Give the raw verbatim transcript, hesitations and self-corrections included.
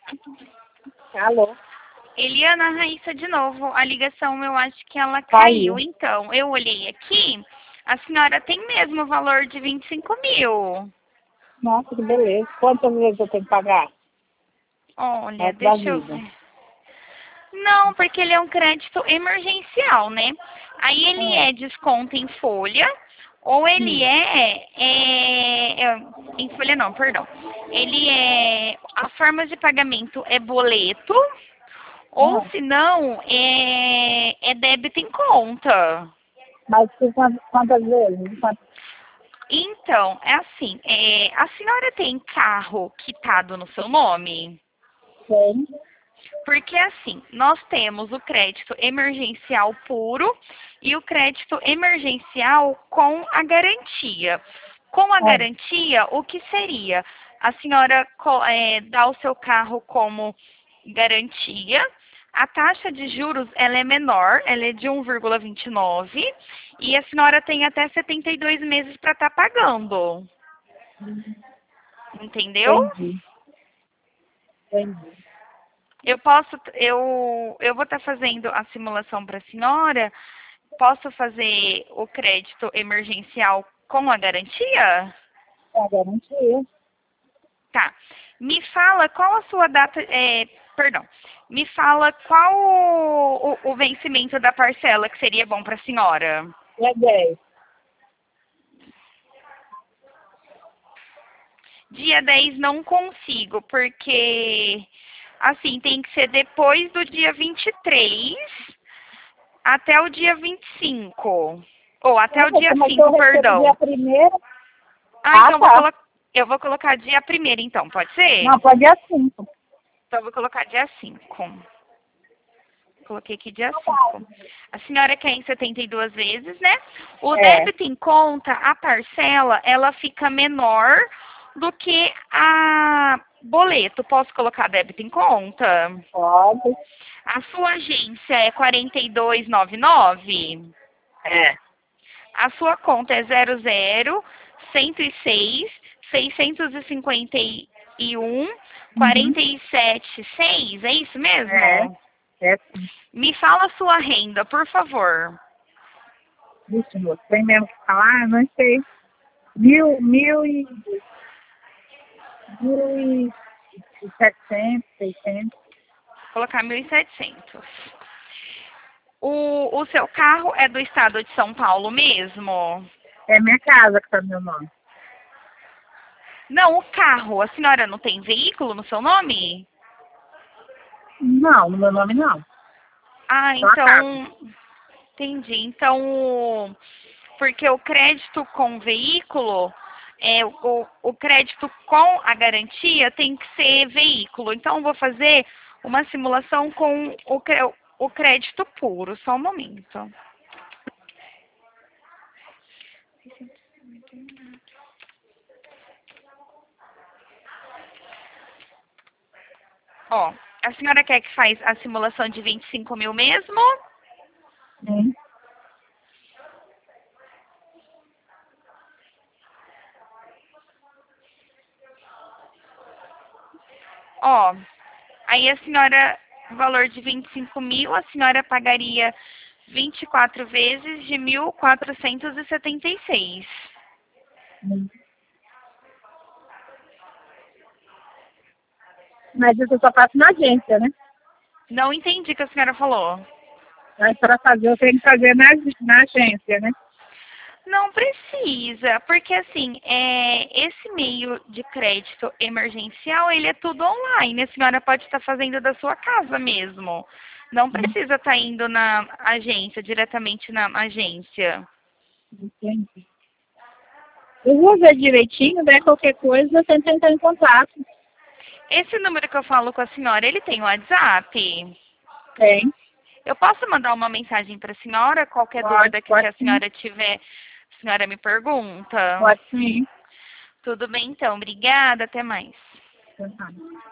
Alô? Eliana, Raíssa de novo. A ligação eu acho que ela Caiu. caiu. Então, eu olhei aqui. A senhora tem mesmo o valor de vinte e cinco mil. Nossa, que beleza. Quantas vezes eu tenho que pagar? Olha, Resto da deixa eu vida. ver. Não, porque ele é um crédito emergencial, né? Aí ele É. é desconto em folha, ou ele Hum. é, é, é- em folha não, perdão. Ele é, a forma de pagamento é boleto, ou Ah, se não, é, é débito em conta. mas por quantas, quantas vezes? Quantas Então, é assim, é, a senhora tem carro quitado no seu nome? tem? Porque assim, nós temos o crédito emergencial puro e o crédito emergencial com a garantia. Com a Ah, garantia, o que seria? A senhora co- é, dá o seu carro como garantia, a taxa de juros ela é menor, ela é de um vírgula vinte e nove e a senhora tem até setenta e dois meses para estar pagando. Entendeu? entendi. Entendi. Eu posso, eu, eu vou estar fazendo a simulação para a senhora. Posso fazer o crédito emergencial com a garantia? É a garantia. Tá. Me fala qual a sua data, é, perdão. Me fala qual o, o, o vencimento da parcela que seria bom para a senhora. É dez. Dia dez não consigo, porque assim, tem que ser depois do dia vinte e três até o dia vinte e cinco. Ou até o Nossa, dia mas eu cinco, recebo dia perdão. primeiro. Ah, Ah, então eu vou, tá. colo eu vou colocar dia primeiro, então, pode ser? Não, pode dia cinco. Então eu vou colocar dia cinco. Coloquei aqui dia cinco. A senhora quer em setenta e duas vezes, né? O É, débito em conta, a parcela, ela fica menor do que a boleto. Posso colocar débito em conta? pode. A sua agência é quarenta e dois noventa e nove? É. A sua conta é zero zero cento e seis seiscentos e cinquenta e um Uhum. quarenta e sete seis, é isso É. mesmo? É sim. Me fala a sua renda, por favor. Vixe, moço, tem mesmo que falar? Não sei. Mil, mil e... Mil e setecentos, seiscentos. Vou colocar mil e setecentos. O, o seu carro é do estado de São Paulo mesmo? É minha casa que tá no meu nome. Não, o carro. A senhora não tem veículo no seu nome? Não, no meu nome não. Ah, Só a casa. então. Entendi. Então, porque o crédito com veículo, é, o, o crédito com a garantia tem que ser veículo. Então, eu vou fazer uma simulação com o, cre- o crédito puro. Só um momento. Ó, a senhora quer que faz a simulação de vinte e cinco mil mesmo? Sim. Ó, aí a senhora, valor de vinte e cinco mil, a senhora pagaria vinte e quatro vezes de mil quatrocentos e setenta e seis. Sim. Mas isso eu só faço na agência, né? Não entendi o que a senhora falou. Mas para fazer, eu tenho que fazer na, na agência, né? Não precisa, porque assim, é, esse meio de crédito emergencial, ele é tudo online. A senhora pode estar fazendo da sua casa mesmo. Não precisa estar indo na agência, diretamente na agência. Entendi. Eu vou ver direitinho, né? Qualquer coisa, eu tento entrar em contato. Esse número que eu falo com a senhora, ele tem WhatsApp? Tem. Eu posso mandar uma mensagem para a senhora? Qualquer Pode, dúvida que se pode a sim. senhora tiver, a senhora me pergunta. Pode sim. Tudo bem, então. Obrigada. Até mais. Então, tá.